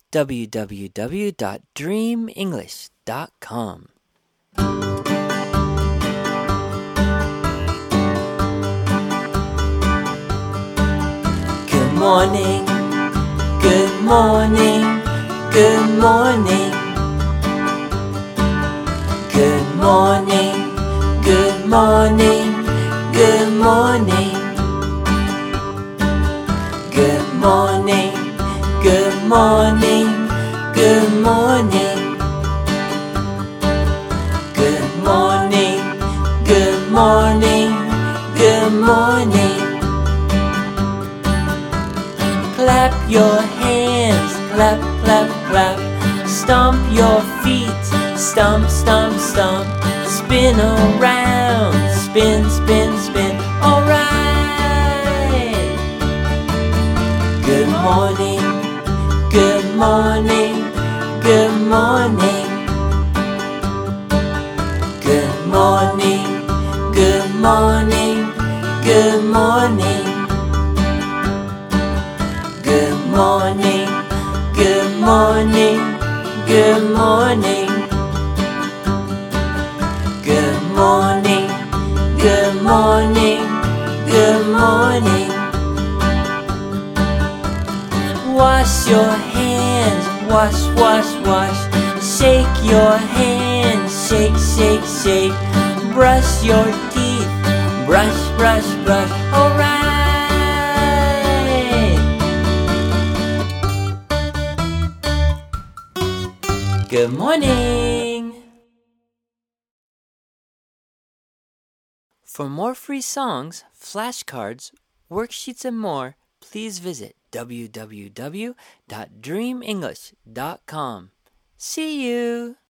www.dreamenglish.com. Good morning, good morning, good morning. Good morning, good morning, good morning. Good morning, good morning, good morning. Good morning, good morning, good morning. Clap your hands, clap, clap, clap. Stomp your feet, stomp, stomp, stomp. Spin around, spin, spin, spin. Alright. Good morning, good morning, good morning. Good morning, good morning, good morning. Good morning, good morning, good morning. Good morning, good morning, good morning. Wash your hands, wash, wash, wash. Shake your hands, shake, shake, shake. Brush your teeth, brush, brush, brush. Alright. Good morning. For more free songs, flashcards, worksheets, and more, please visit www.dreamenglish.com. See you!